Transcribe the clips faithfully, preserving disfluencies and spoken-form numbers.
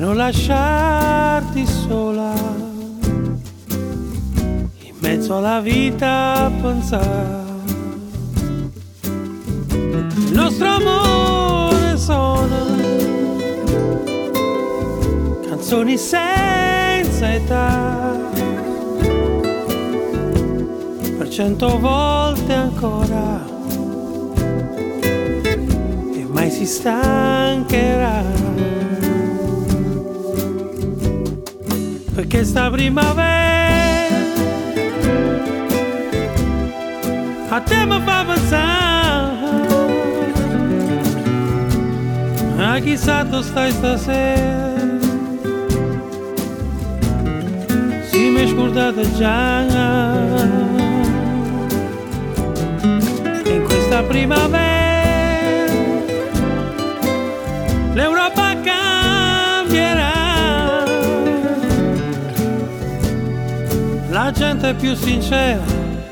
non lasciarti sola in mezzo alla vita a pensare. Il nostro amore suona canzoni senza età, per cento volte ancora, e mai si stancherà, perché sta primavera a te mi fa pensare a chissà tu stai stasera. Si mi è scordata già in questa primavera l'Europa cambierà, la gente è più sincera,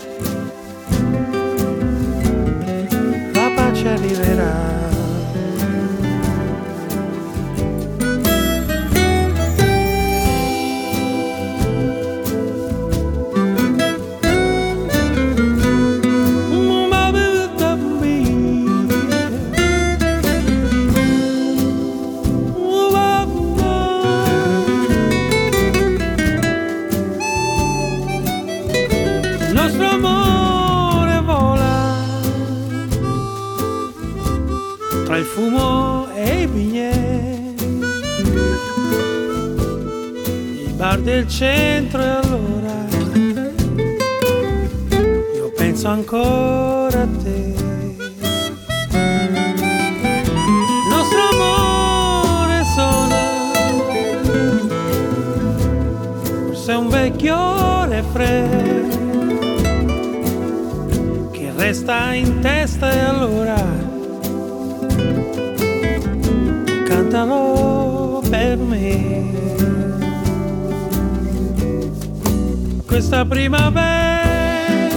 la pace arriverà. Tra il fumo e i bignè, i bar del centro, e allora io penso ancora a te. Il nostro amore suona, forse è un vecchio refrain che resta in testa, e allora cantalo per me. Questa primavera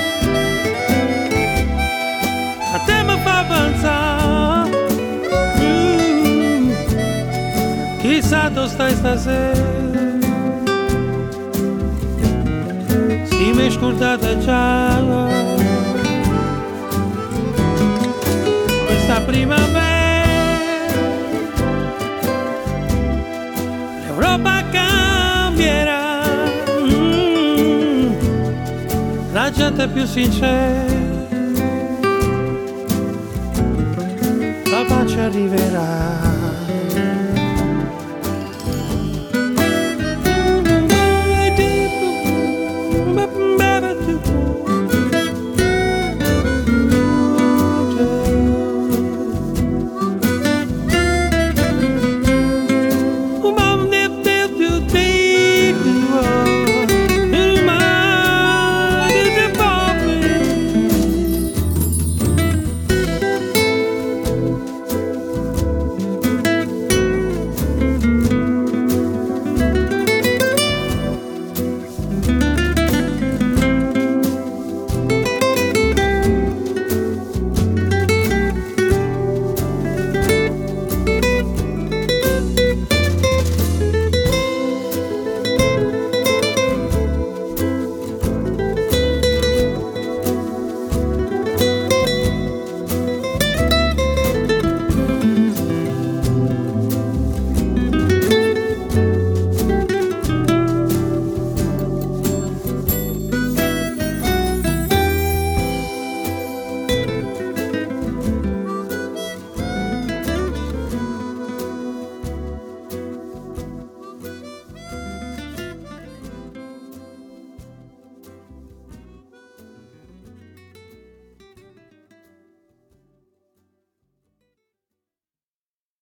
a te mi fa pensare, mm, chissà tu stai stasera. Si mi è scordata già questa primavera, l'Europa cambierà, mm, la gente è più sincera, la pace arriverà.